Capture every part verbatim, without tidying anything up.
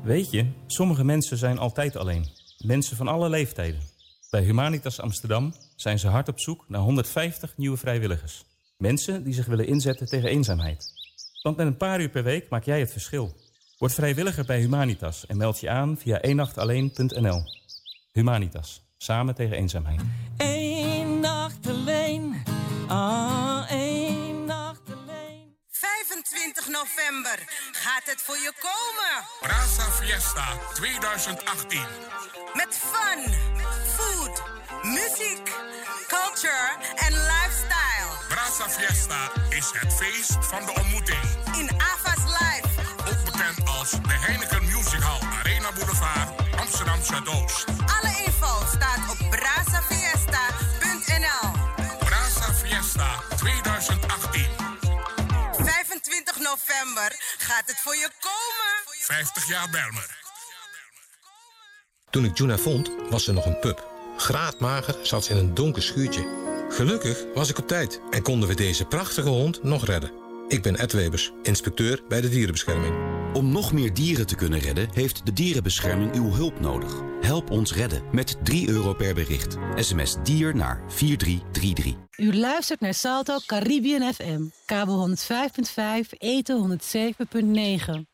Weet je, sommige mensen zijn altijd alleen. Mensen van alle leeftijden. Bij Humanitas Amsterdam zijn ze hard op zoek naar honderdvijftig nieuwe vrijwilligers. Mensen die zich willen inzetten tegen eenzaamheid. Want met een paar uur per week maak jij het verschil. Word vrijwilliger bij Humanitas en meld je aan via één nacht alleen punt n l. Humanitas, samen tegen eenzaamheid. Eén nacht alleen, ah, één nacht alleen. vijfentwintig november gaat het voor je komen. Brasa Fiesta twintig achttien. Met fun, food, muziek, culture en lifestyle. Brasa Fiesta is het feest van de ontmoeting. In Ava's Live. Ook bekend als de Heineken Music Hall, Arena Boulevard, Amsterdam Zuidoost. Alle info staat op brasa fiesta punt n l. Brasa Fiesta twintig achttien. vijfentwintig november gaat het voor je komen. vijftig jaar Belmer. Toen ik Juna vond, was ze nog een pup. Graadmager zat ze in een donker schuurtje. Gelukkig was ik op tijd en konden we deze prachtige hond nog redden. Ik ben Ed Webers, inspecteur bij de dierenbescherming. Om nog meer dieren te kunnen redden, heeft de dierenbescherming uw hulp nodig. Help ons redden met drie euro per bericht. S M S dier naar vier drie drie drie. U luistert naar Salto Caribbean F M. Kabel honderdvijf punt vijf, eten honderdzeven punt negen.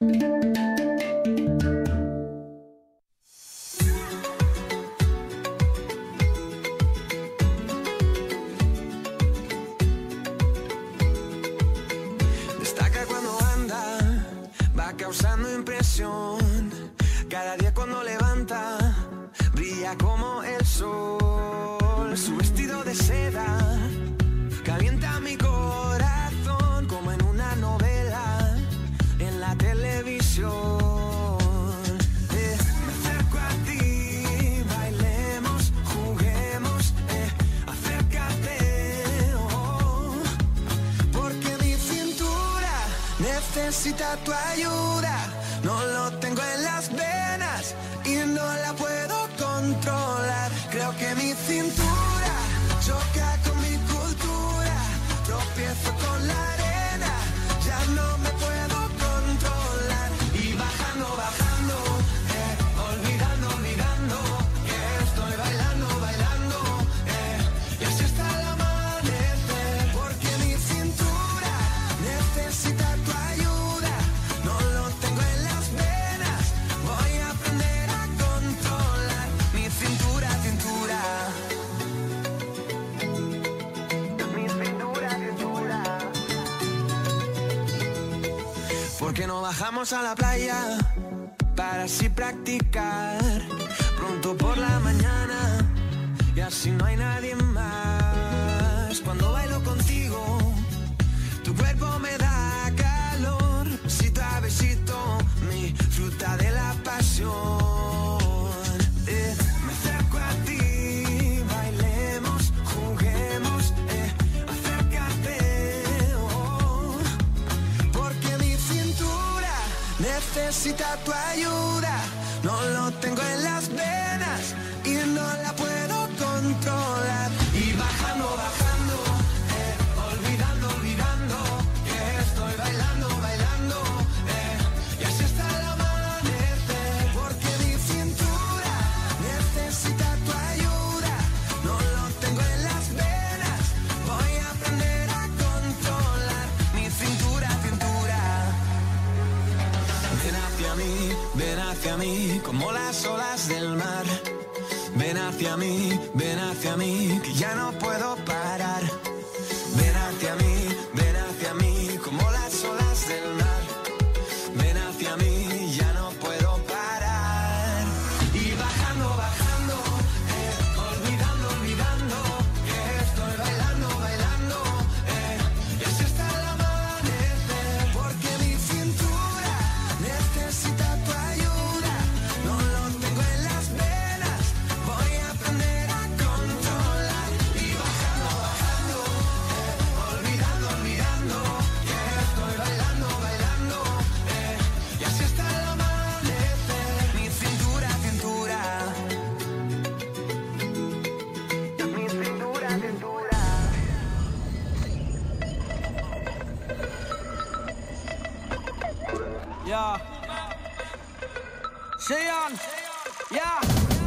Causando impresión, cada día cuando levanta, brilla como el sol. Su vestido de seda calienta mi corazón como en una novela en la televisión. Eh, me acerco a ti, bailemos, juguemos, eh, acércate, oh, porque mi cintura necesita tu ayuda. No lo tengo en las venas y no la puedo controlar. Creo que mi cintura choca con mi cultura. Tropiezo con la arena, ya no me puedo controlar. Y bajando, bajando, eh, olvidando, olvidando que estoy bailando, bailando, eh, y así hasta el amanecer. Porque mi cintura necesita tu ayuda. No lo tengo en las venas, voy a aprender a controlar mi cintura, cintura. Mi cintura, cintura. Porque no bajamos a la playa para así practicar pronto por la mañana y así no hay nadie más. Cuando bailo contigo, tu cuerpo me da calor, besito a besito, mi fruta de la pasión. Eh, me acerco a ti, bailemos, juguemos, eh, acércate, oh, porque mi cintura necesita tu ayuda. No lo tengo en las venas y no la puedo controlar. Y bajando, bajando, eh, olvidando, olvidando que estoy bailando, bailando, eh, y así hasta el amanecer. Porque mi cintura necesita tu ayuda. No lo tengo en las venas, voy a aprender a controlar mi cintura, cintura. Ven hacia mí, ven hacia mí, como las olas del mar. Ven hacia mí, ven hacia mí, que ya no puedo parar. Ven hacia mí, ven hacia mí, como las olas del mar. Ven hacia mí, ya no puedo parar. Y bajando, bajando, eh, olvidando, olvidando que estoy bailando, bailando, eh, y así hasta el amanecer. Porque mi cintura necesita tu ayuda. No lo tengo en las venas, voy a aprender a controlar. Y bajando, bajando, eh, olvidando, olvidando que estoy bailando, bailando, eh, y así hasta el amanecer. Mi cintura, cintura. Mi cintura, cintura. Ja. Sean, ya.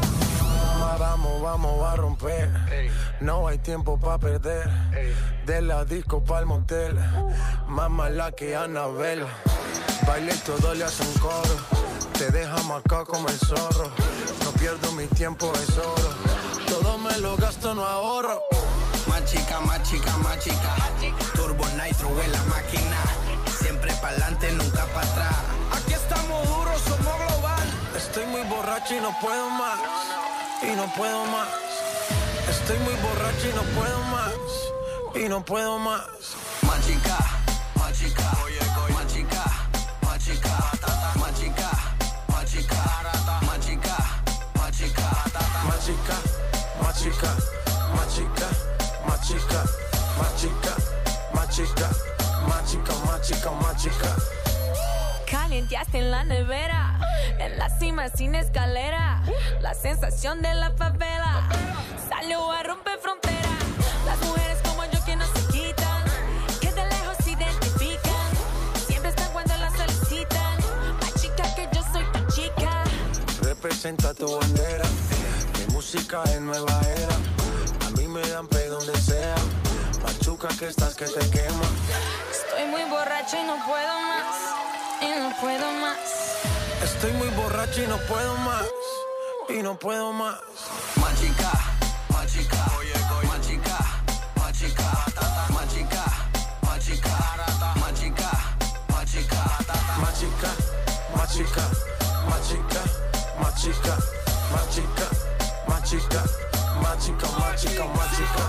Vamos, vamos a romper. Ey. No hay tiempo para perder. Ey. De la disco pa'l motel. Uh. Más mala que Anabel. Baile y todo le hacen coro. Te deja marcado como el zorro. No pierdo mi tiempo, es oro. Todo me lo gasto, no ahorro. Más chica, más chica, más chica. Turbo Nitro en la máquina. Siempre pa'lante, nunca para atrás. Aquí estamos duros, somos global. Estoy muy borracho y no puedo más. Y no puedo más. Estoy muy borracho y no puedo más. Y no puedo más. Más chica, más chica. Más chica, más chica. Más chica, más chica. Más chica, más chica. Más chica, más chica. Más chica, más chica. Más chica, más chica. Más chica, más chica, más chica. Calienteaste en la nevera, en la cima sin escalera. La sensación de la favela salió a romper fronteras. Las mujeres como yo que no se quitan, que de lejos se identifican. Siempre están cuando las solicitan. Más chica que yo soy tu chica. Representa tu bandera. Mi música es nueva era. A mí me dan pe donde sea. Machuca que estás que te quema. Estoy muy borracha y no puedo más. Y no puedo más. Estoy muy borracho y no puedo más. Y no puedo más. Más chica, más chica. Más chica, más chica. Más chica, más chica. Más chica, más chica. Más chica, más chica. Más chica, más chica. Más chica, más chica. Más chica, más chica, más chica.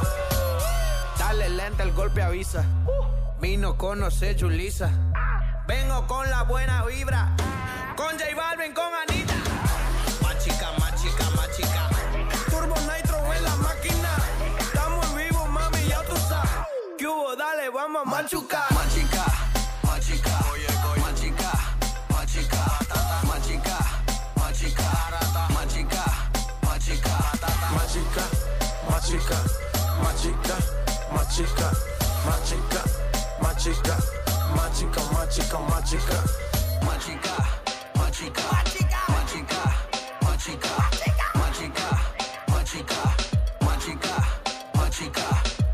Dale lenta, el golpe avisa. Vino conoce Julissa. Vengo con la buena vibra. Con J Balvin, con Anita. Más chica, más chica, más chica. Turbo Nitro en la máquina. Estamos en vivo, mami, ya tú sabes. ¿Qué hubo? Dale, vamos a machucar. Más chica, más chica. Más chica, más chica. Más chica, más chica. Más chica, más chica. Más chica, más chica. Más chica, más chica. Más chica, más chica. Más chica, más chica, más chica. Más chica, más chica. Más chica, más chica. Más chica, más chica. Más chica, más chica. Más chica.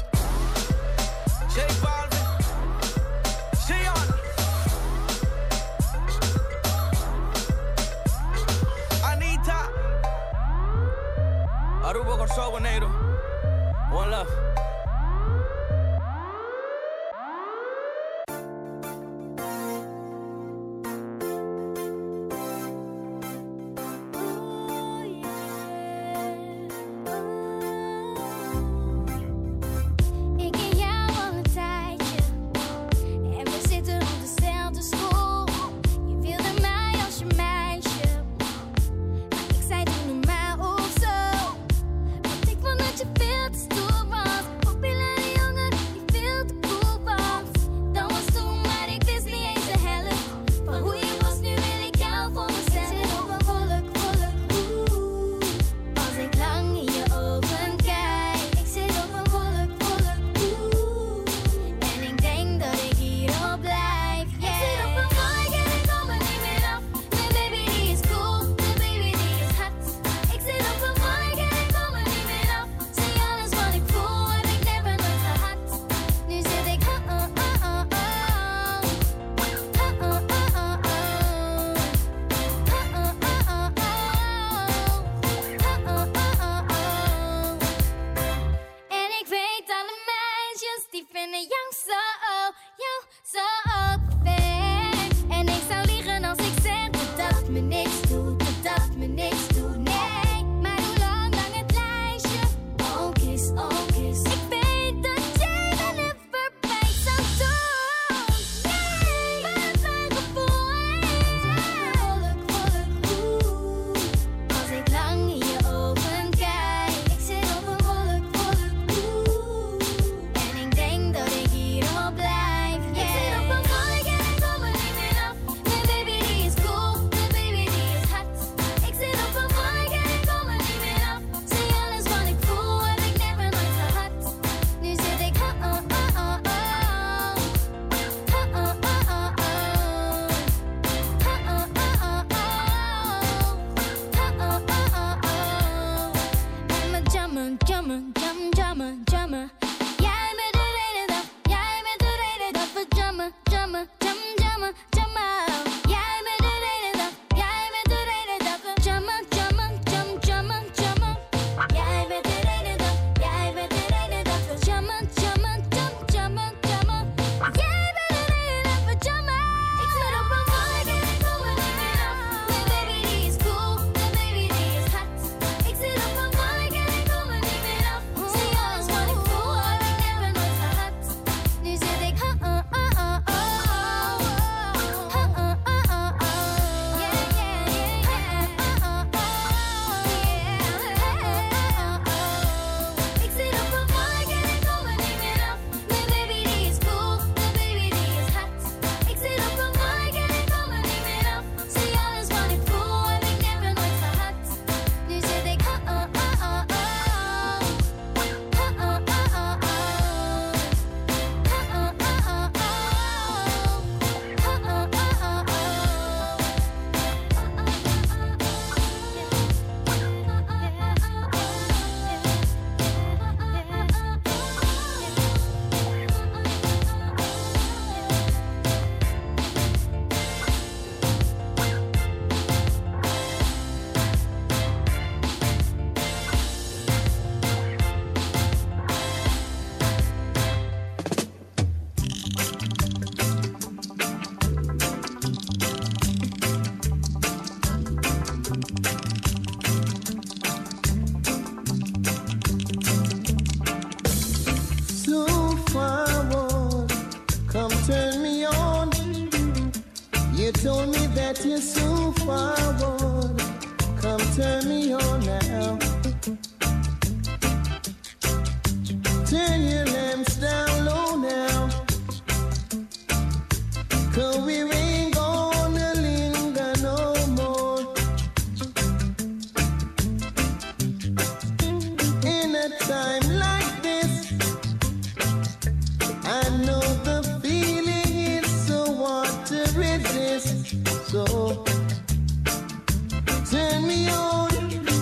J Balvin, Sean, Anita, Aruba Corso Negro. One love. Excited no matter so. But think van dat je veel te stoer was. told me that you're so forward. Come turn me on now. Turn your lamps down low now. 'Cause we ain't gonna linger no more. In a time like this, I know the feeling is so hard to resist. So turn me on,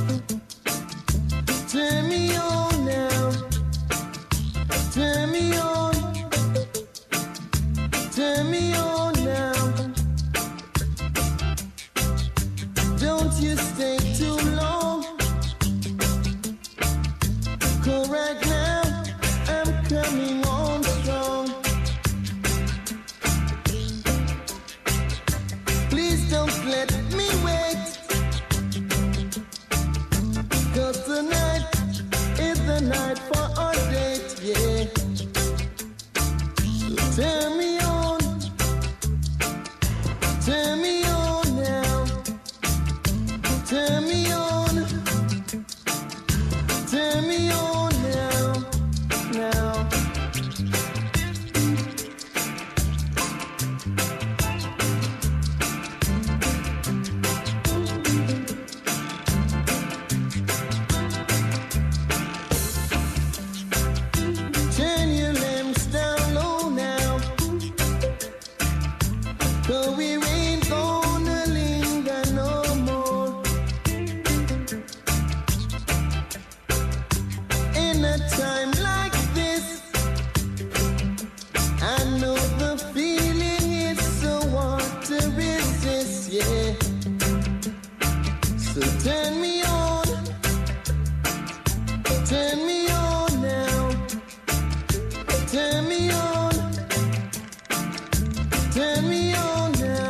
turn me on now, turn me on, turn me on now. Don't you stay too long, 'cause right now I'm coming on strong. Please don't let me wait, 'cause tonight is the night for our date, yeah. So turn me on, turn me on now, turn me on, turn me on now, now. Turn your lamps down low now, 'cause we ain't gonna linger no more. In a time like this, I know the feeling is so hard to resist, yeah. So turn me on, turn me on now, turn me on, turn me on now.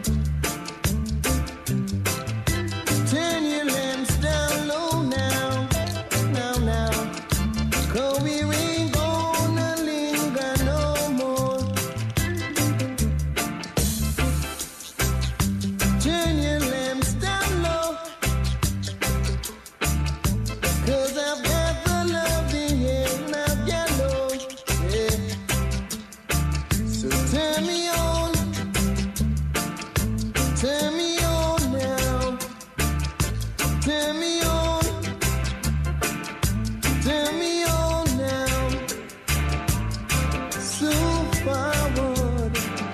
Turn your lamps down low now, now, now. 'Cause we ain't gonna linger no more. Turn your lamps down low, 'cause I've got the love in here now, yellow, yeah. So turn me on, turn me on now, turn me on, turn me on now. So forward.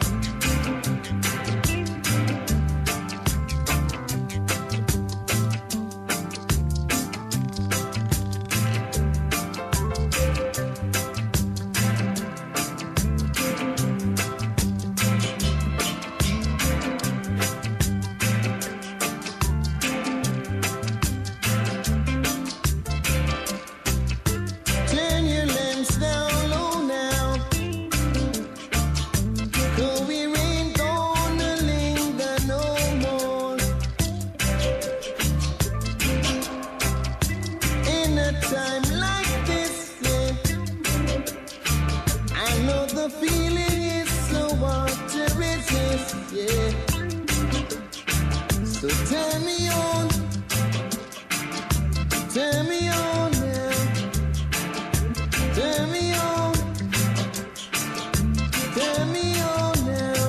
Turn your lamps down low now, 'cause we ain't gonna linger no more. In a time like this, yeah, I know the feeling is so hard to resist, yeah. So turn me on, turn me on now, turn me on, turn me on now.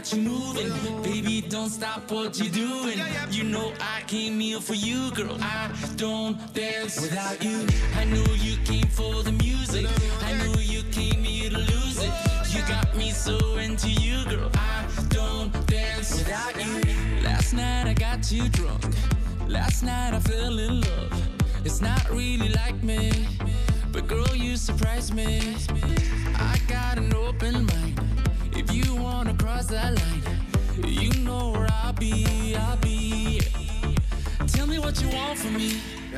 that you're moving. Baby, don't stop what you're doing. You know I came here for you, girl. I don't dance without you. I know you came for the music. I know you came here to lose it. You got me so into you, girl. I don't dance without you. Last night I got too drunk. Last night I fell in love. It's not really like me, but girl, you surprised me. I got an open mind. If you wanna cross that line, you know where I'll be, I'll be. Tell me what you want from me.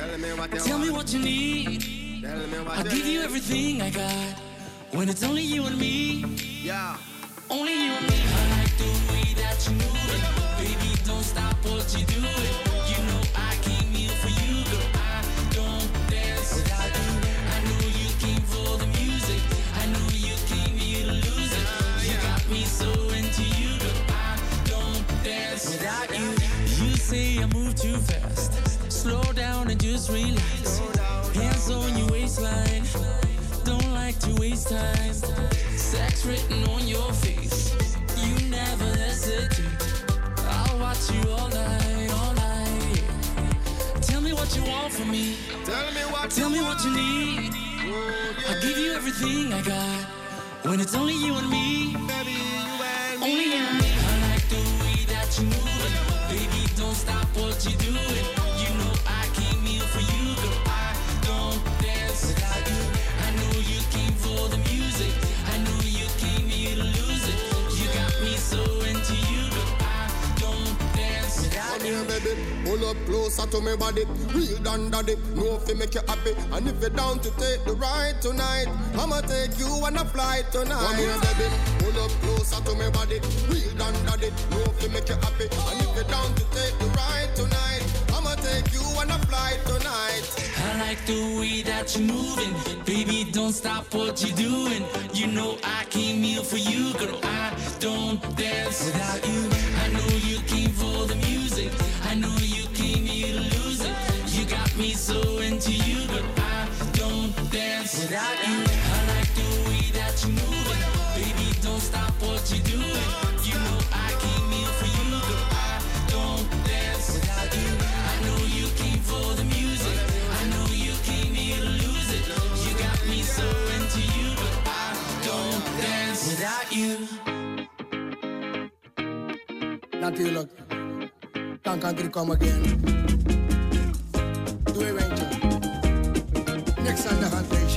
Tell me what you need. I'll give you everything I got. When it's only you and me. Yeah. Only you and me. I like the way that you move it. Baby, don't stop what you do it. You know I came here for you, girl. I don't dance without you. I know you came for the music. I know you came here to lose it. You got me so into you, girl. I don't dance without you. You say I move too fast. Slow down and just relax. Hands on your waistline. Don't like to waste time. Sex written on your face. You never hesitate. I'll watch you all night, all night. Tell me what you want from me. Tell me what Tell you me what you need. Oh, yeah. I'll give you everything I got. When it's only you and me. Baby, you and me. Only you and me. I like the way that you move it. Baby, don't stop what you doing. You know I came here for you, girl. I don't dance without you. I know you came for the music. I know you came here to lose it. You got me so into you, girl. I don't dance without you. Come here, baby. Pull up closer to me body. Real done daddy. No fi make you happy. And if you're down to take the ride tonight, I'ma take you on a flight tonight. Come here, baby. Pull up closer to me body. Real done daddy. No fi make you happy. And if you're down to take the ride tonight, I'ma take you on a flight tonight. I like the way that you're moving. Baby, don't stop what you're doing. You know I came here for you, girl. I don't dance without you. I know you came for the music. I know you came here to lose it. You got me so into you, girl. I don't dance without you. I like the way that you're moving. Baby, don't stop what you're doing. You know I came here for you, girl. I don't dance without you. I know you came for the music. I know you came here to lose it. You got me so into you, but I don't dance without you. Natuurlijk. Dan kan ik come again. Doe een eentje. Niks aan de hand, Leisha.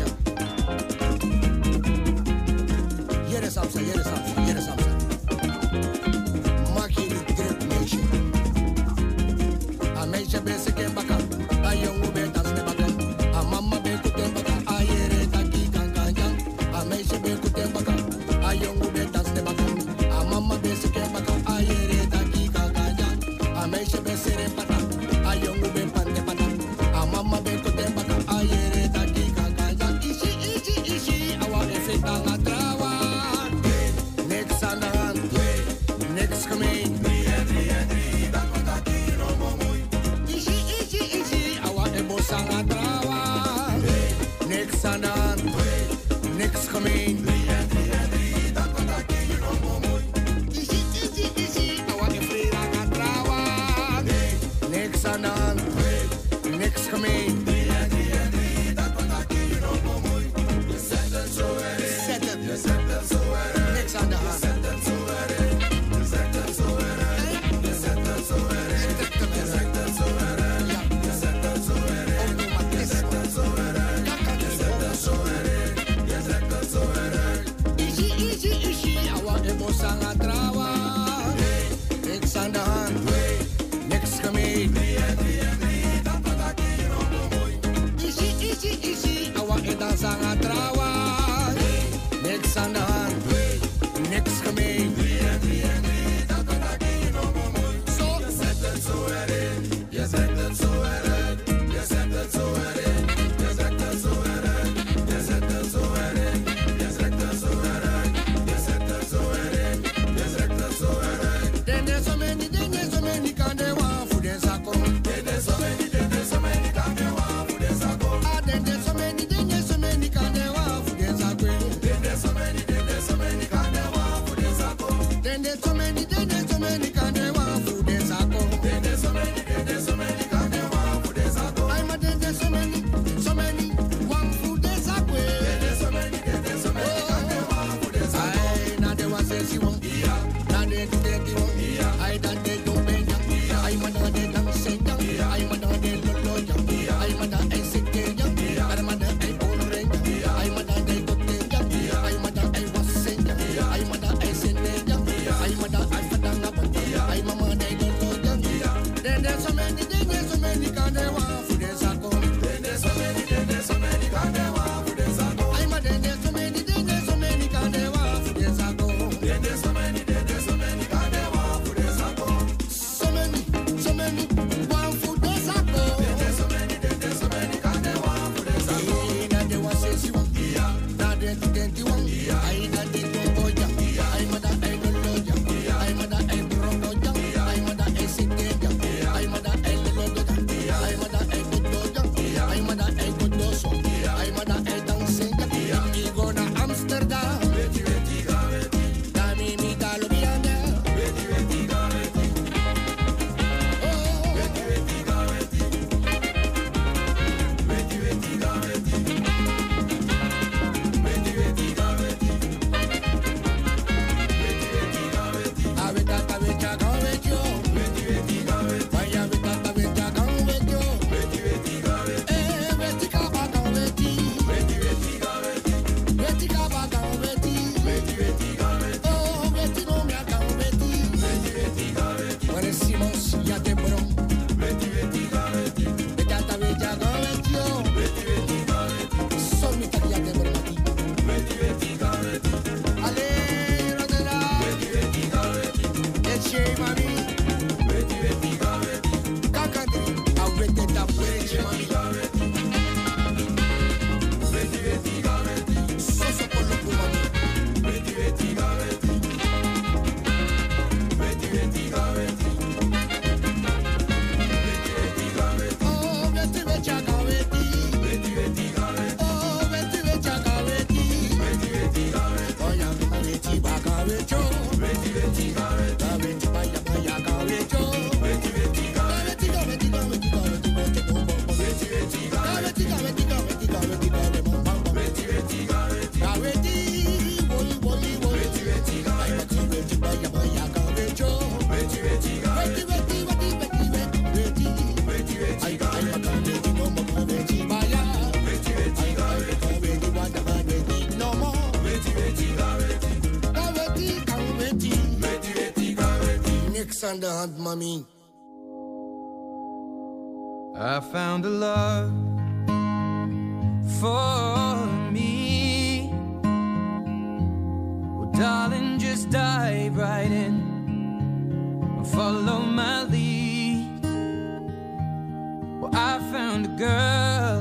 Hier is Amsa, hier is Amsa, hier is Amsa. Maak je niet druk, meisje. A meisje bezig in bakken. A jongen bij dans de bakken. A mama bij goed in bakken. A jere taki kan kan jang. A meisje bij goed in bakken. A jongen bij dans de bakken. A mama bezig in bakken. A jere taki kan kan jang. A meisje bij sere patak. A jongen bij pante patak. A mama bij goed in bakken. A jere taki kan kan jang. Ishi ishi ishi. Awa effect aan het trouwen. Niks aan de hand. Niks gemeen. Sanga trawa, niks aan de hand, niks gemeen. Easy, easy, easy, awa e free raga trawa, niks aan de hand. Then there's so many, then there's so many can they want for this I go. Then there's so many, then there's so many can they want for this I go. I'm a then there's so many, then there's so many can they want for this I go. Then there's so many, then there's so many can they want for this I go. So many, so many want for this I go. Then there's so many, then there's so many can they want for this I go. Now they want say she want, yeah. Now they think they want, yeah. I know they don't go yeah. I'm a that I don't know yeah. I'm a that I don't know yeah. I'm a that I sit there yeah. I'm a that I don't know yeah. I'm a that I don't know yeah. I'm a that I don't know so. I'm a that I don't sing yeah. Me go to Amsterdam. Veti veti ga veti. Da mi mi da lo biande. Veti veti ga veti. Oh. Veti veti ga veti. Veti veti ga veti. Veti veti ga veti. Veti veti ga veti. Aveta aveta ga veti. Veti veti ga veti. Vaya aveta aveta ga veti. Veti veti ga veti. Eh veti ga va ga veti. Veti veti ga veti. Veti ga va ga veti. Veti veti ga veti. Oh veti no mi ga veti. Veti veti ga veti. Ora Simons ya te bron. Veti veti ga veti. Veta aveta ga veti. Veti veti ga veti. So mi ta ya te bron. Veti veti ga veti. Ale rodela. Veti veti ga veti. Eche mami. Veti veti ga veti. Kakandri. Avete da veti mami ga veti. Veti veti ga veti. So so con lo mami. Veti veti ga veti. Veti veti ga veti. Veti veti ga veti. Oh veti veti ga veti. Veti veti ga veti. Oh veti veti ga veti. Veti veti ga veti. Oh ya veti ba ga veti. Veti veti ga veti. Ga veti ba ya ba ya ga veti. Veti veti ga veti. Ga veti ga veti ga veti ga veti ga veti. Veti veti ga veti. Ga veti ga veti ga veti ga veti ga veti. Veti veti ga veti. Ga veti. Boli boli boli. Veti veti ga veti. Ga veti ba ya ba ya ga veti. Veti veti ga veti. Veti veti veti veti veti. Veti veti ga veti. No more veti ba ya. Veti veti ga veti. Ga veti ba ya ba veti no more. Veti veti ga veti. Ga veti ga veti. Veti veti ga veti. Niks aan de hand, mami. I found a love for me. Well, darling, just dive right in and follow my lead. Well, I found a girl,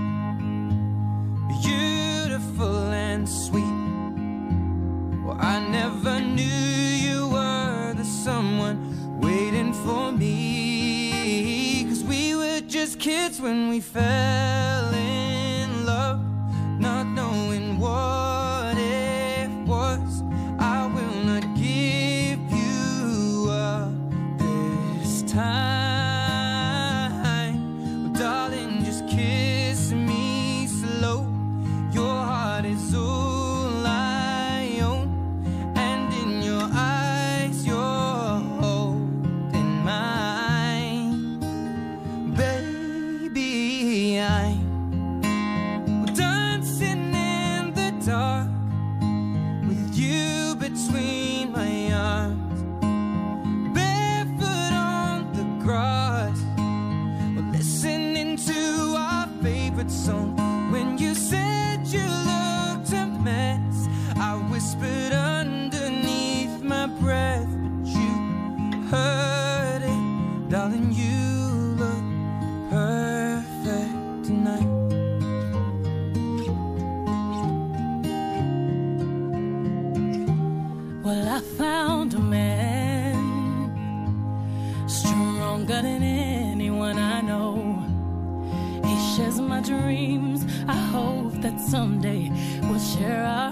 beautiful and sweet. Well, I never knew you were the someone waiting for me. 'Cause we were just kids when we fell in love, not knowing what it was. I will not give you up this time. Well, darling, just kiss me slow. Your heart is all I own, and in your eyes you're holding mine. Baby, I'm dancing in the dark with you between my arms, barefoot on the grass, listening to our favorite song. When you said you looked a mess, I whispered underneath my breath, but you heard it, darling. You look perfect tonight. Well, I found a man stronger than anyone I know. He shares my dreams. I hope that someday we'll share our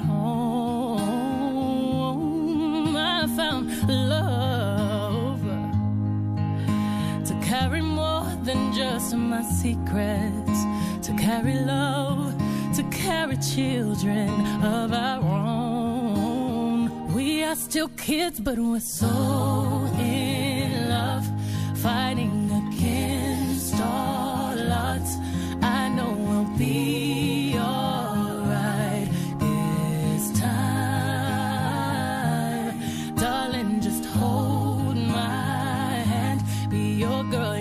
home. I found love to carry more than just my secrets, to carry love, to carry children of our own. We are still kids, but we're so in love, fighting against all odds. I know we'll be alright this time. Darling, just hold my hand, be your girl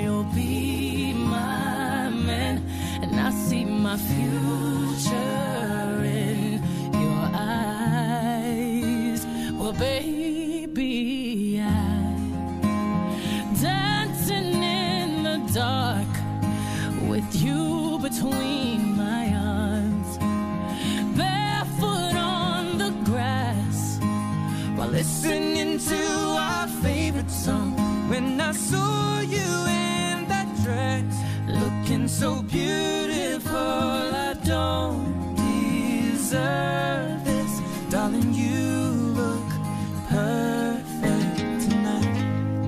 my future in your eyes. Well, baby, I'm dancing in the dark with you between my arms, barefoot on the grass while listening to our favorite song. When I saw you in that dress, looking so beautiful, I don't deserve this. Darling, you look perfect tonight.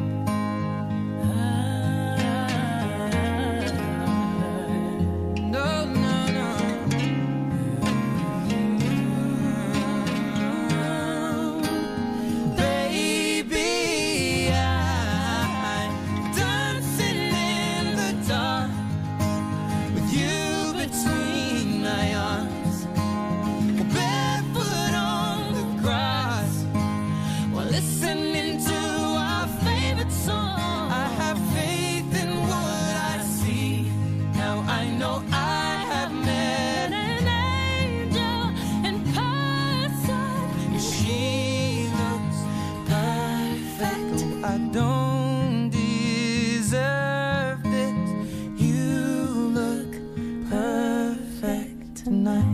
No, no, no. Baby, I'm dancing in the dark with you between my arms, barefoot on the grass while listening to our favorite song. I have faith in what I see. Now I know I have met an angel in person. She looks perfect. I don't deserve this. You look perfect tonight.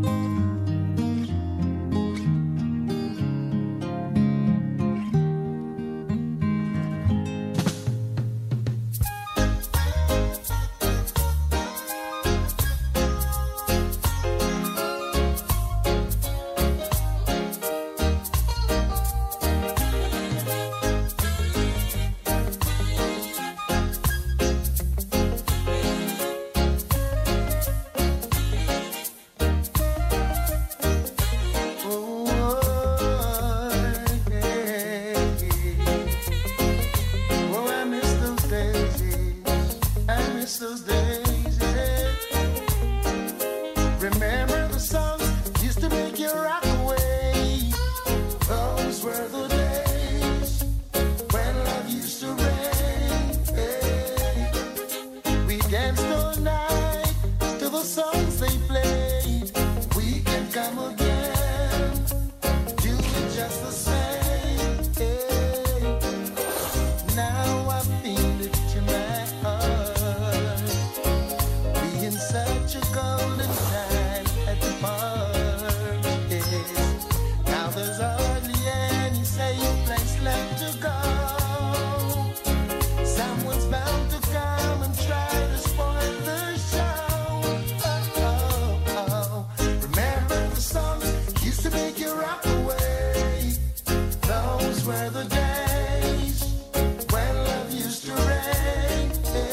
Oh, I miss those days. I miss those days. Remember the songs used to make you rock away. Those were the days when love used to reign. We danced all night to the songs they played. We can come again, do it just the same. Now I feel it in my heart, being such a golden time at the park. Now there's hardly any safe place left to go. Someone's bound to come and try to spoil the show. Oh, oh, oh. Remember the songs used to make you rock away. Those were the days when love used to reign.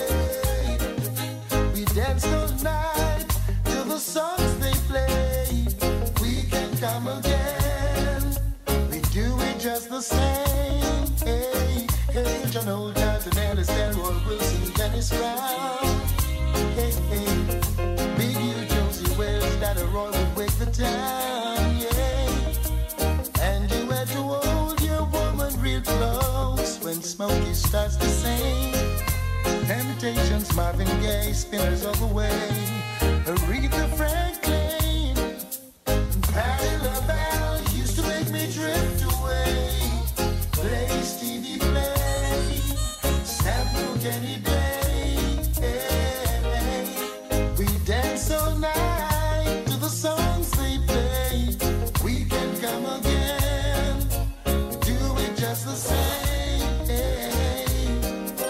We danced all night to the songs they played. We can come again, we do it just the same. Hey, hey, John Old Dalton, Ellis, Delroy Wilson, Dennis Brown. Hey, hey, Big U, Josie Wells, Dada Roy would wake the town. Yeah, and you had to hold your woman real close when Smokey starts to sing. Temptations, Marvin Gaye, Spinners all the way. Aretha Franklin, Patti LaBelle used to make me drift away. Play Stevie Play, Samuel Kenny Day. Hey, we dance all night to the songs they play. We can come again, do it just the same. Hey,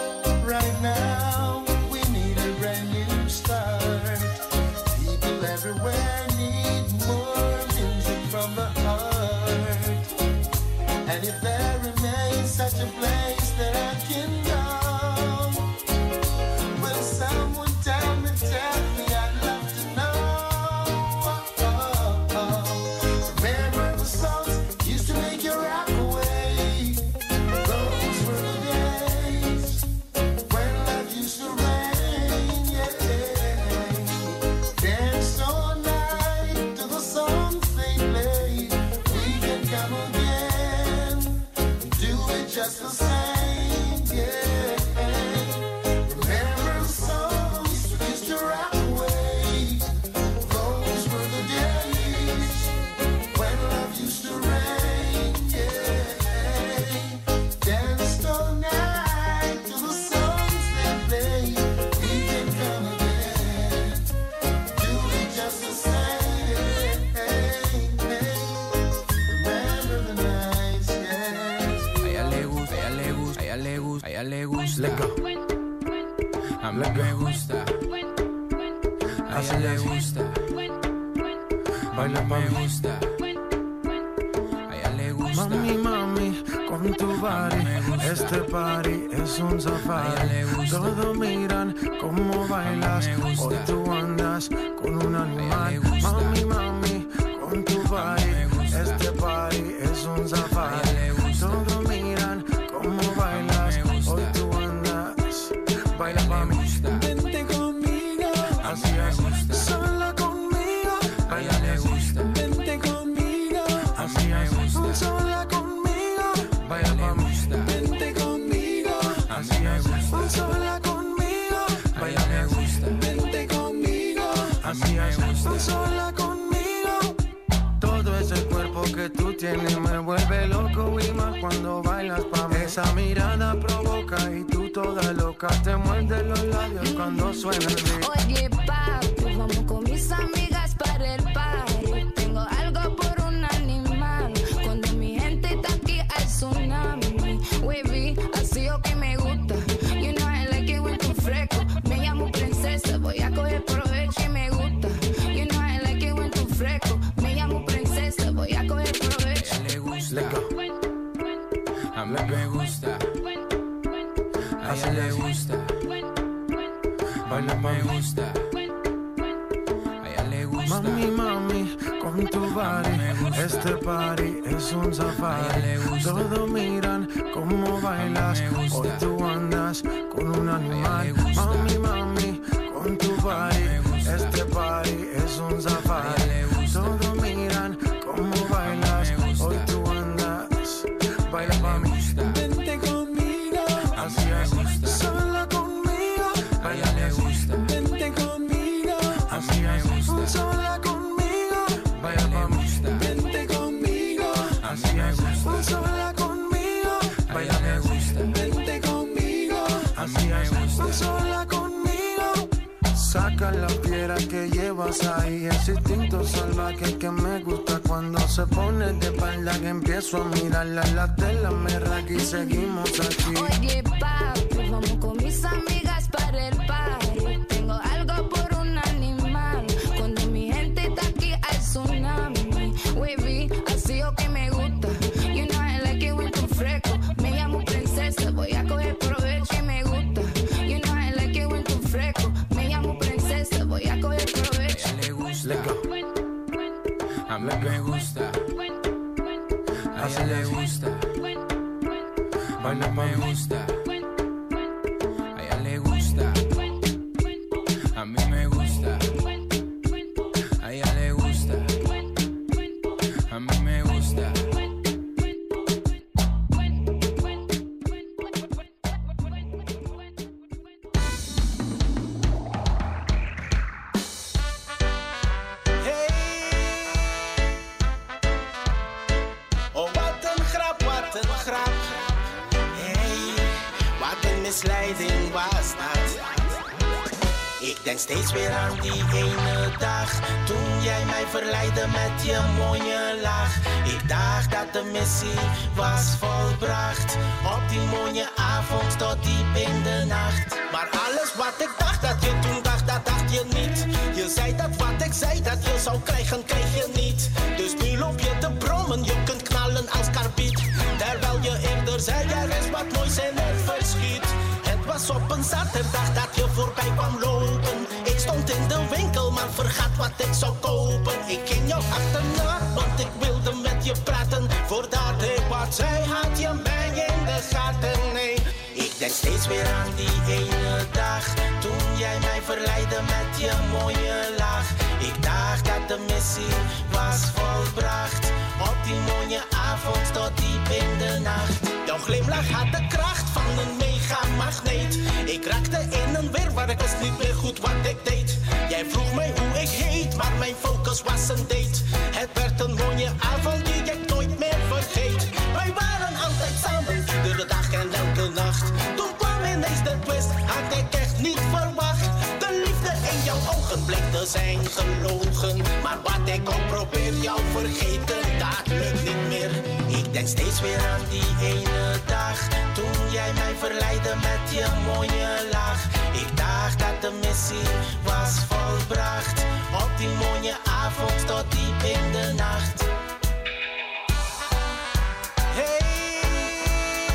right now we need a brand new start. People everywhere A mí me gusta, a ella le gusta, baila pa' me gusta, a ella le gusta. Mami, mami, con tu body, este party es un safari. Todos miran cómo bailas, hoy tú andas con un animal. Mami, mami, con tu body, este party es un safari. Todos miran cómo bailas, hoy tú andas, baila pa' mí. Vente conmigo, así es, sola conmigo, a ella le gusta. Vente conmigo, así es, sola conmigo. baila pa' mí. Vente conmigo, así es, sola conmigo, baila me gusta. Vente conmigo, así es, sola conmigo. Todo ese cuerpo que tú tienes me vuelve loco y más cuando bailas pa' mí. Esa mirada provoca y tú toda loca te muerdes los labios cuando suena el beat. Oye, papi, vamos con mis amigas para el party. Tengo algo por un animal. Cuando mi gente está aquí hay tsunami. Wavy, así o que me gusta. You know I like it when tú fresco. Me llamo princesa, voy a coger provecho y me gusta. You know I like it when tú fresco. Me llamo princesa, voy a coger provecho. a ella le gusta, a mí me gusta, a ella le gusta, baila pa' me gusta, a ella le gusta. Mami, mami, con tu body, este party es un safari. Todos miran cómo bailas, hoy tú andas con un animal. Mami, mami, con tu body, este party es un safari. Todos miran cómo bailas, hoy tú andas, baila pa' mí. Vente conmigo, así es, sola conmigo, a ella le gusta. Vente conmigo, así es, sola conmigo, baila pa' mí. Vente conmigo, así es, sola conmigo, baila me gusta. Vente conmigo, así es, sola conmigo. Saca la piedra que llevas ahí, ese instinto salvaje que me gusta cuando se pone de espalda, que empiezo a mirarla, la tela me raca y seguimos aquí. Oye, papi, vamos con mis amigas para el party. Tengo algo por un animal. Cuando mi gente está aquí hay tsunami. Wavy, así o que me gusta. You know I like it when tú fresco. Me llamo princesa, voy a coger provecho y me gusta. You know I like it when tú fresco. Me llamo princesa, voy a coger provecho. a ella le gusta, a mí me gusta, a ella le gusta, baila pa' me gusta, a ella le gusta, a mí me gusta, a ella le gusta, a mí me gusta. Oh, wat een grap, wat een grap. Hey, wat een misleiding was dat. Ik denk steeds weer aan die ene dag, toen jij mij verleidde met je mooie lach. Ik dacht dat de missie was volbracht, op die mooie avond tot diep in de nacht. Maar alles wat ik dacht dat je toen dacht, dat dacht je niet. Je zei dat wat ik zei dat je zou krijgen, kreeg je niet. Dus nu loop je te brommen, je kunt knallen als karbiet. Terwijl je eerder zei, er is wat moois in het verschiet. Het was op een zaterdag dat je voorbij kwam lopen. Ik stond in de winkel, maar vergat wat ik zou kopen. Ik ging jou achterna, want ik wilde met je praten. Voordat ik wat zei, had je mij in de gaten. Nee, ik denk steeds weer aan die ene dag, toen jij mij verleidde met je mooie lach. Ik dacht dat de missie was volbracht, op die mooie avond tot diep in de nacht. Jouw glimlach had de kracht van een megamagneet. Ik raakte in een wirwar, ik wist niet meer goed wat ik deed. Jij vroeg mij hoe ik heet, maar mijn focus was een date. Het werd een mooie avond die ik nooit meer vergeet. Wij waren altijd samen, iedere dag en elke nacht. Toen kwam ineens de twist, had ik echt niet verwacht. De liefde in jouw ogen bleek te zijn gelogen. Maar wat ik ook probeer jou vergeten, dat lukt niet meer. Ik denk steeds weer aan die ene dag, toen jij mij verleidde met je mooie lach. Ik dacht missie was volbracht. Op die mooie avond tot diep in de nacht. Hey,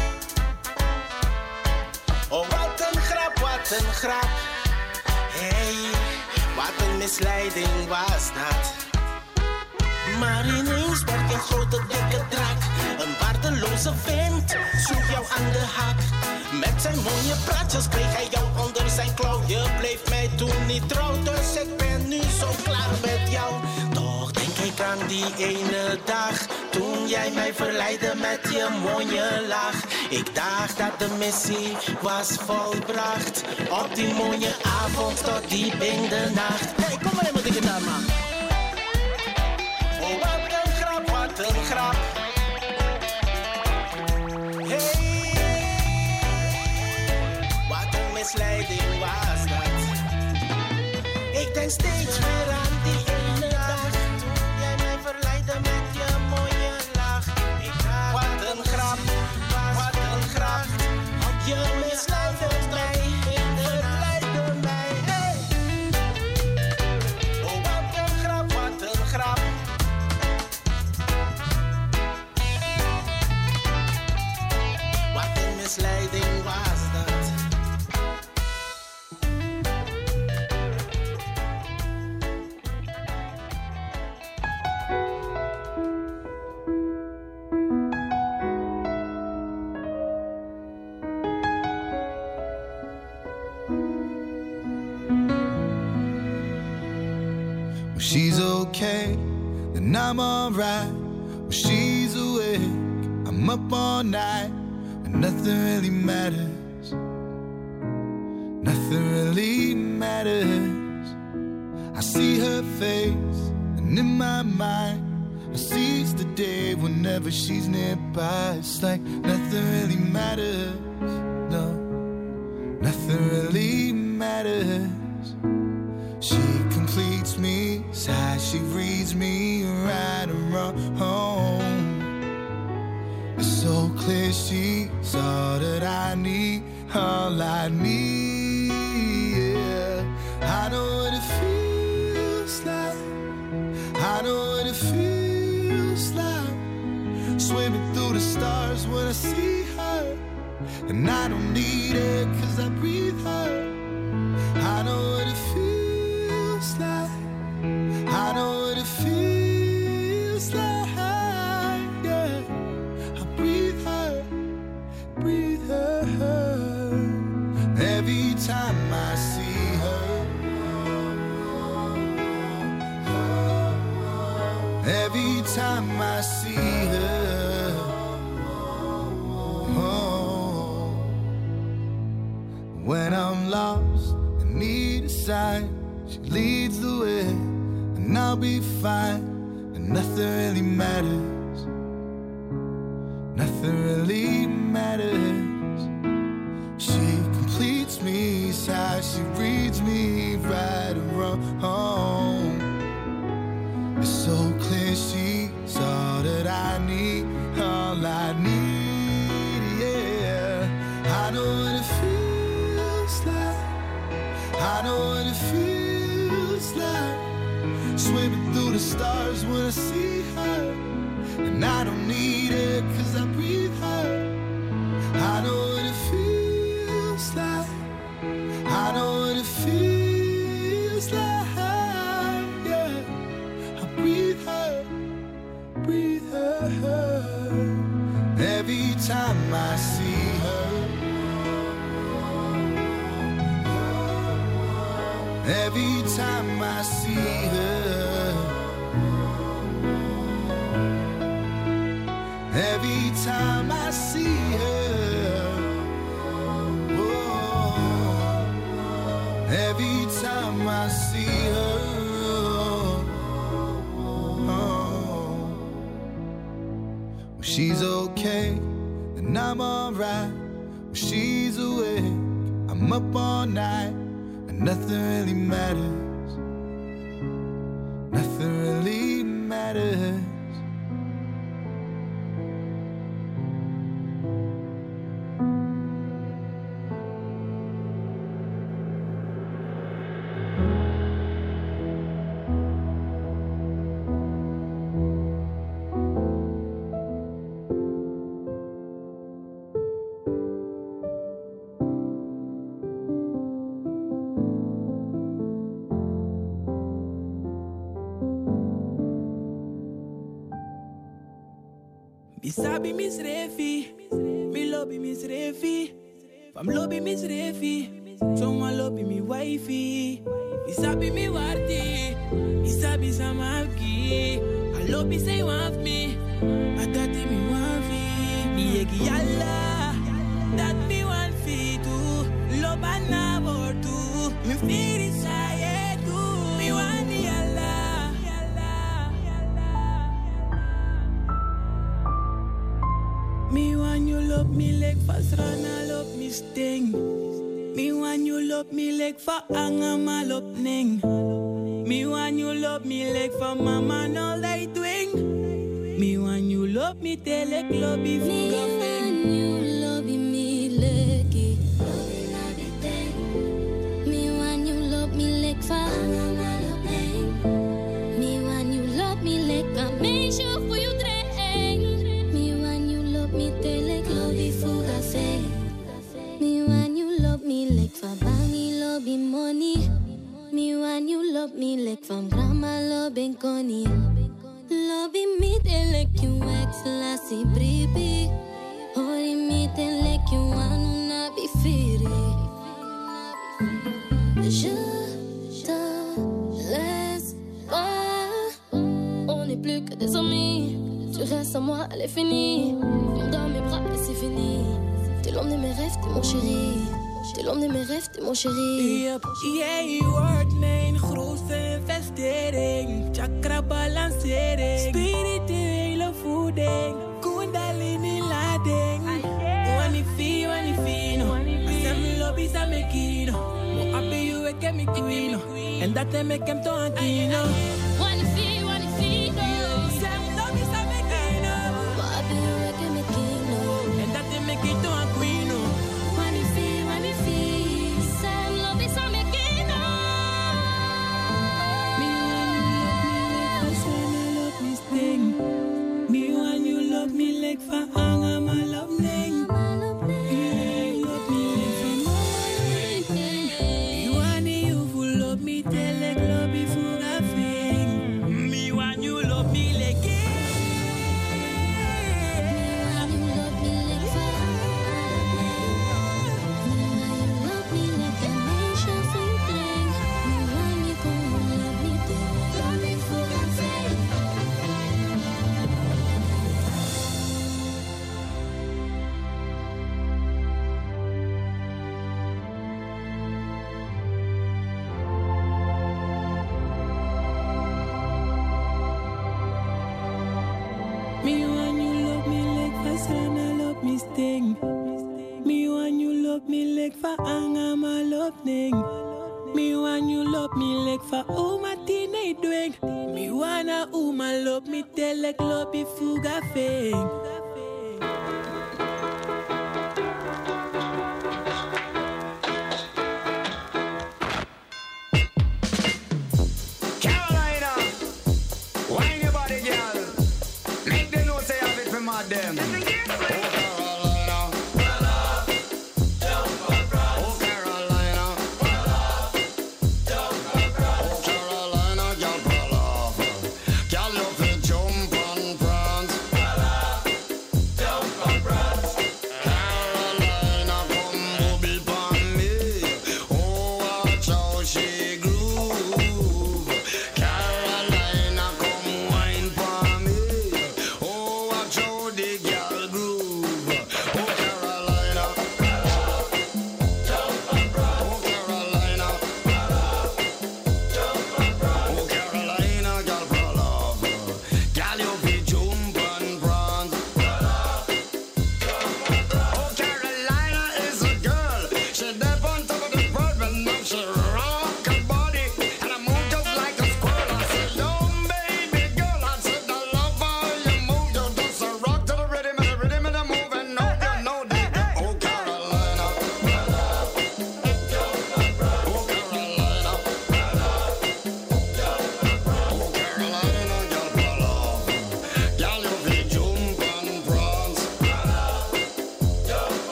oh wat een grap, wat een grap. Hey, wat een misleiding was dat. Maar ineens werd je een grote dikke drak. Een waardeloze vent sloeg jou aan de hak. Met zijn mooie praatjes kreeg hij jou onder zijn klauw. Je bleef mij toen niet trouw, dus ik ben nu zo klaar met jou. Toch denk ik aan die ene dag, toen jij mij verleidde met je mooie lach. Ik dacht dat de missie was volbracht. Op die mooie avond tot diep in de nacht. Hey, kom maar even met die gitaar, man. Oh, wat een grap, wat een grap. Hey, wat een misleiding was dat. Ik denk steeds weer aan die ene dag, toen jij mij verleidde met je mooie lach. Ik dacht, wat een grap, wat een grap. Je misleidde mij, verleidde mij. Hey. Oh, wat een grap, wat een grap. Wat een misleiding was dat. When she's okay, then I'm alright. When she's awake, I'm up all night. And nothing really matters. Nothing really matters. I see her face, and in my mind, I seize the day whenever she's nearby. It's like nothing really matters. No, nothing really matters. She completes me, sighs, she reads me right and wrong. It's so clear she's all that I need, all I need, yeah. I know what it feels like, I know what it feels like. Swimming through the stars when I see her. And I don't need her cause I breathe her. I know what it feels like, I know what it feels like, yeah. I breathe her, breathe her. Every time I see her, every time I see her, oh. When I'm lost and need a sign, she leads the way, and I'll be fine, and nothing really matters. Nothing really matters. She completes me, how she reads me right and wrong. It's so clear she's all that I need, all I need, yeah. I know what it feels like, I know what it feels like. Swimming through the stars when I see her. And I don't need her cause I breathe her. I know what it feels like, I know what it feels like, yeah. I breathe her, breathe her. Every time I see her, every time I see her, every time I see her, oh, every time I see her, oh. When she's okay, then I'm alright. When she's awake, I'm up all night. And nothing really matters. Nothing really matters. Isabi Miss Refi, me lobby Miss Refi, fam lobby Miss Refi, someone lobby me wifey. Isabi me warti, Isabi samaki, I lobby say want me, but that me want fi. Yegi yalla, that me want fi too, loba na bortu, me feel inside too, me want yalla. Me want you love me like fast run, I love me sting. Me want you love me like for angama love ning. Me want you love me like for mama no light wing. Me want you love me tell like love me for Me want you love me like it. Me want you love me like for angama love ning. Me want you love me like a make sure for you drink. Me want you love me tell like love me for cafe. Me want you love me like for bangy love me money. Me want you love me like from grandma love and connie. Love me tell like you ex lassie baby. Hori me tell like you wanna not be free. Je te laisse pas. On n'est plus que des amis. Tu restes à moi, elle est finie. Dans mes bras et c'est fini. T'es l'homme de mes rêves, t'es mon chéri. T'es l'homme de mes rêves, t'es mon chéri. Yep, yeah, je wordt mijn grootste investering. Chakra balancering, spirituele voeding, kundalini lading. Wani fi, wani fino, sem lobby sa me kino. Mo abe you e ke mi quino, en dat te me kem to ankino. Wani fi, wani fino, sem lobby sa me kino. Mo abe you e ke mi kino, en dat te me kito ankino. Wani fi, wani fi, sem lobby sa me kino. Me want you love me like for anga my love ning. You love me like for my ning. Me want you full love me tell like love me for a thing. Me want you love me like it. Me want you love me like for me want you love me like a nation for thing. Me want you come love me tell love me for a thing. Me want you love me like for sun, I love me sting. Me want you love me like for anga my love ning. Me want you love me like for uma tine doing. Me wanna uma love me tell like love me fuga fing. Carolina, wine your body, girl. Make them know say I have it for my them. Oh, Carolina. Oh, Carolina. Oh, Carolina, girl, pull off. Girl, you fit jump and prance.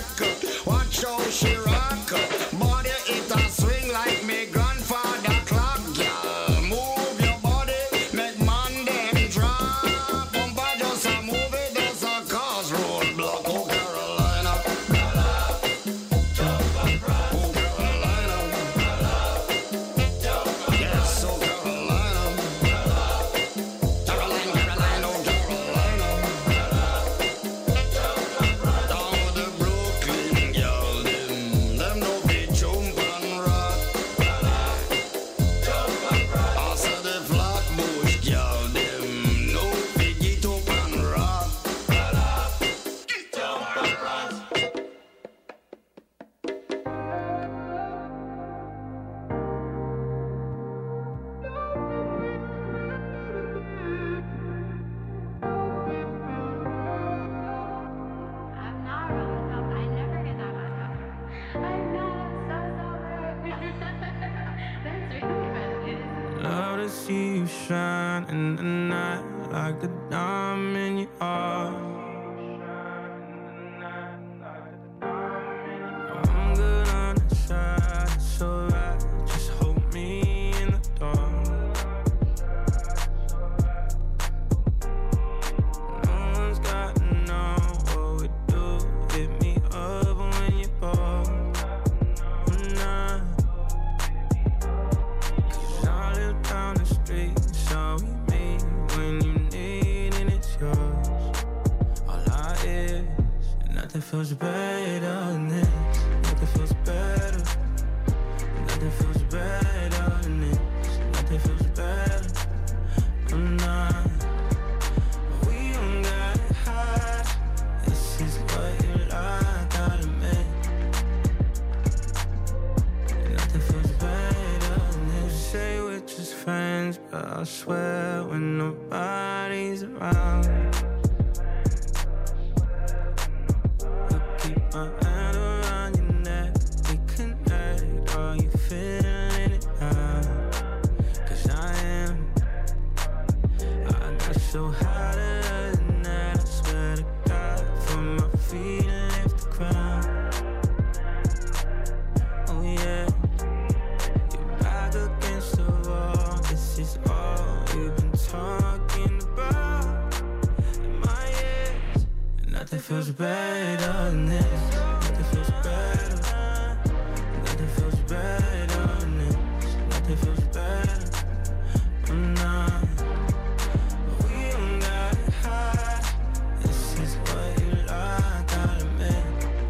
Watch how she rock. Body it a swing like me grandfather clock. Girl, move your body, make man them drop. Bumper just a move it, just a cause roadblock. Oh Carolina, oh Carolina, yes, oh Carolina, Carolina, Carolina, oh Carolina. Down with the Brooklyn girl, them, them no be jump and rock. Also the Flatbush girl, them no be get up and rock. Love to see you shine in the night like the diamond in your eye. I'm good on the side, it's alright. Just hold me in the dark. No one's got to know what we do. Hit me up when you're bored. Nah. I live down the street, so we meet when you need and it's yours. All I is, and nothing feels better than this. Nothing feels better. Nothing feels better than this. Nothing feels better. I'm not. We don't got it high. This is what you like, gotta admit. Nothing feels better than this. Say we're just friends, but I swear when nobody's around, you keep my hand around your neck. We connect, are you feeling it now? Cause I am. I got so high the other night, I swear to God, from my feet and left the ground. Oh yeah. Back against the wall, this is all you've been talking about in my ears. And nothing feels better than this. Nothing feels better. Nothing feels better than this. Nothing feels better. I'm not. We don't got it high. This is what you like, gotta admit.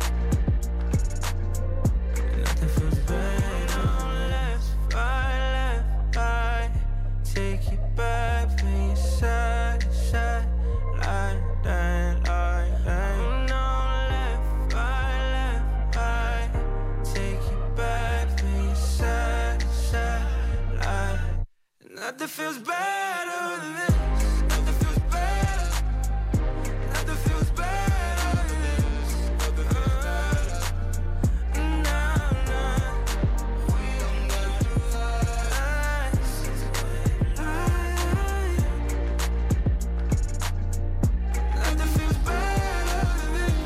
Nothing feels better. Left, right, left, right. Take you back from your side to side. Like that, like that. Oh no, left, right, left, right. Take you back from your side to side. Like nothing feels better than this. Nothing feels better. Nothing feels better than this. Nothing feels better. Nah, nah. We don't got to lie. This is what you like. Nothing feels better than this.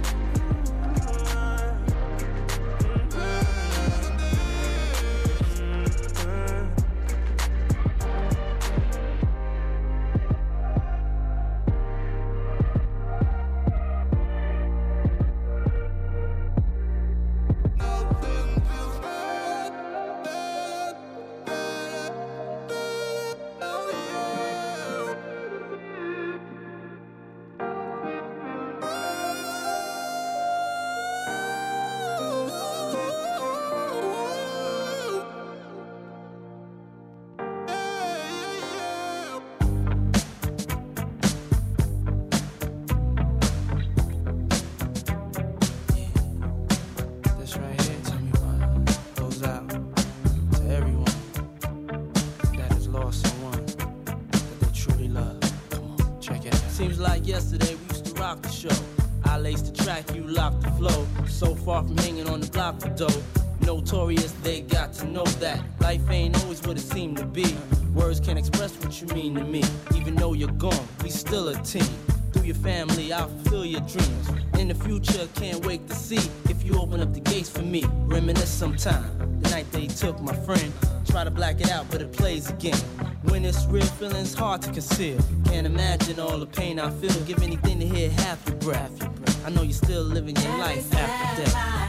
This right here, tell me what goes out to everyone that has lost someone that they truly love. Come on, check it out. Seems like yesterday we used to rock the show. I laced the track, you locked the flow. So far from hanging on the block for dough. Notorious, they got to know that life ain't always what it seemed to be. Words can't express what you mean to me. Even though you're gone, we still a team. Through your family, I'll fulfill your dreams. In the future, can't wait to see if you open up the gates for me. Reminisce sometime, the night they took my friend. Try to black it out, but it plays again. When it's real, feeling's hard to conceal. Can't imagine all the pain I feel. Give anything to hear half your breath. I know you're still living your life after death.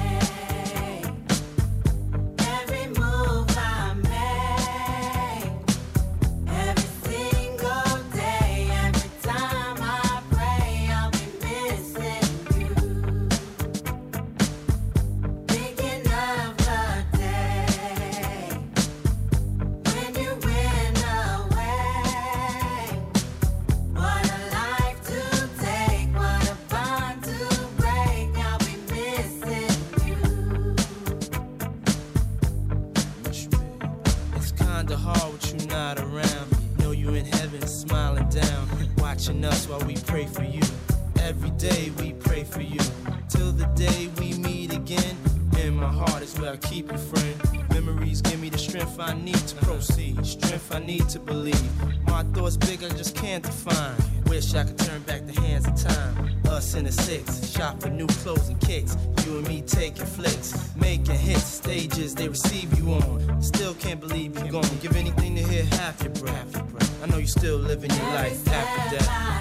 Us while we pray for you. Every day we pray for you. Till the day we meet again. In my heart is where I keep you, friend. Memories give me the strength I need to proceed. Strength I need to believe. My thoughts big, I just can't define. Wish I could turn back the hands of time. Us in the six, shop for new clothes and kicks. You and me taking flicks, making hits, stages they receive you on. Still can't believe you're gone. Give anything to hear half your breath. I know you're still living your life after death.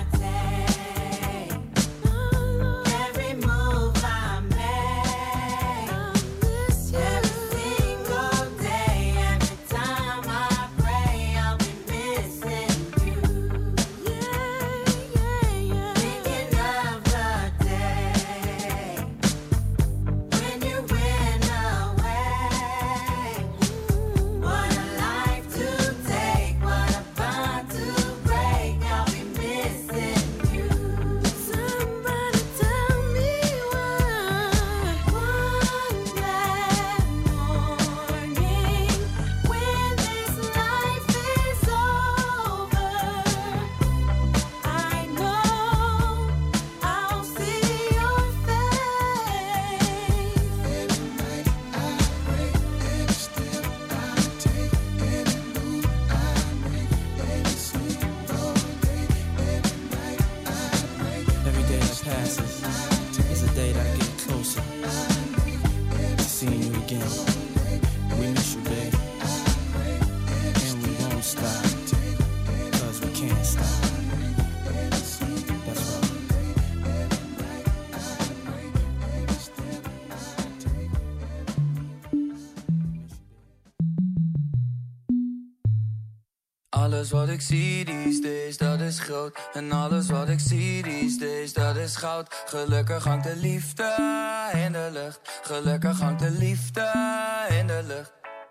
Alles wat ik zie these days, dat is groot. En alles wat ik zie these days, dat is goud. Gelukkig hangt de liefde in de lucht. Gelukkig hangt de liefde in de lucht.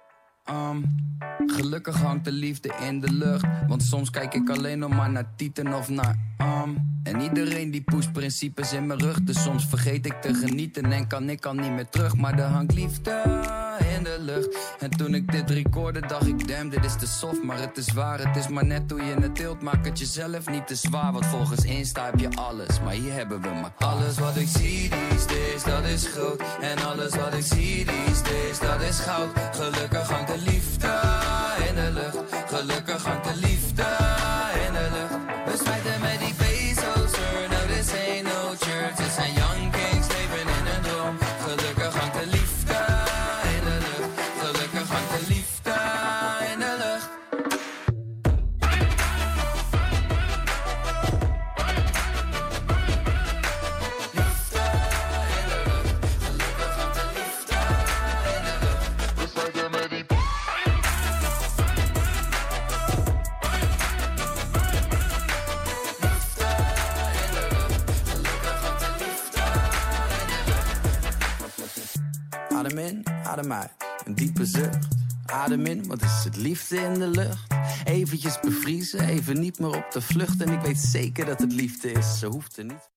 Um, gelukkig hangt de liefde in de lucht. Want soms kijk ik alleen nog maar naar tieten of naar um. En iedereen die poest principes in mijn rug. Dus soms vergeet ik te genieten en kan ik al niet meer terug. Maar er hangt liefde in de lucht. En toen ik dit recorde dacht ik, damn, dit is te soft. Maar het is waar, het is maar net hoe je het tilt. Maak het jezelf niet te zwaar, want volgens Insta heb je alles. Maar hier hebben we maar alles wat ik zie these days, dat is groot. En alles wat ik zie these days, dat is goud. Gelukkig hangt de liefde in de lucht. Gelukkig hangt de liefde in de lucht. We smijten met die pesos, sir. No, this ain't no church. Dit zijn young kings, leven in een droom. Gelukkig hangt de liefde in de lucht. Gelukkig hangt de liefde in de lucht. Adem in, adem uit, een diepe zucht. Adem in, wat is het liefde in de lucht? Eventjes bevriezen, even niet meer op de vlucht. En ik weet zeker dat het liefde is, ze hoeft er niet.